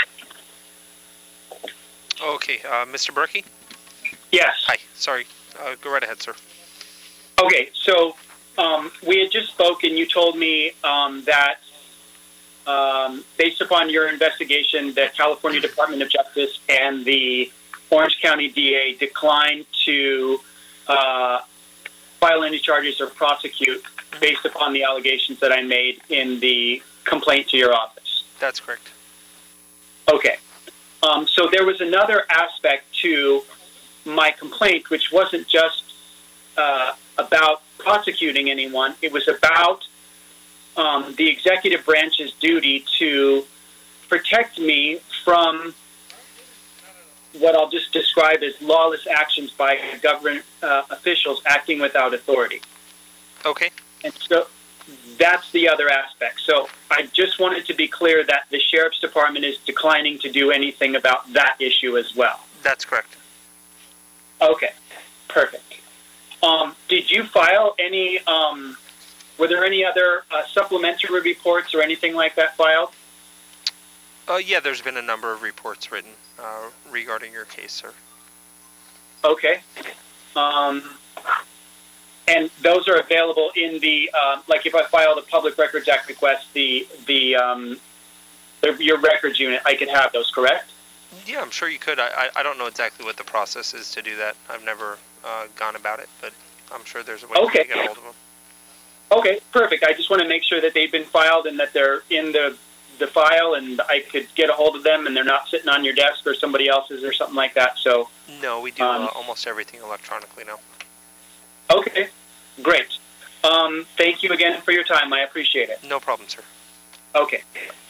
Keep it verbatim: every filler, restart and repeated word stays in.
Okay, uh, Mister Berkey? Yes. Hi, sorry. Uh, go right ahead, sir. Okay, so um, we had just spoken. You told me um, that um, based upon your investigation, the California Department of Justice and the Orange County D A declined to uh, file any charges or prosecute based upon the allegations that I made in the complaint to your office. That's correct. Okay. Um, so there was another aspect to my complaint, which wasn't just uh, about prosecuting anyone. It was about um, the executive branch's duty to protect me from what I'll just describe as lawless actions by government uh, officials acting without authority. Okay. And so that's the other aspect. So I just wanted to be clear that the Sheriff's Department is declining to do anything about that issue as well. That's correct. Okay, perfect. Um, did you file any, um, were there any other uh, supplementary reports or anything like that filed? Uh, yeah, there's been a number of reports written uh, regarding your case, sir. Okay. Um, and those are available in the, uh, like if I filed a Public Records Act request, the, the, um, the your records unit, I could have those, correct? Yeah, I'm sure you could. I, I, I don't know exactly what the process is to do that. I've never uh, gone about it, but I'm sure there's a way okay. to get a hold of them. Okay, perfect. I just want to make sure that they've been filed and that they're in the the file, and I could get a hold of them, and they're not sitting on your desk or somebody else's or something like that. So no, we do um, uh, almost everything electronically now. Okay, great. Um, thank you again for your time. I appreciate it. No problem, sir. Okay.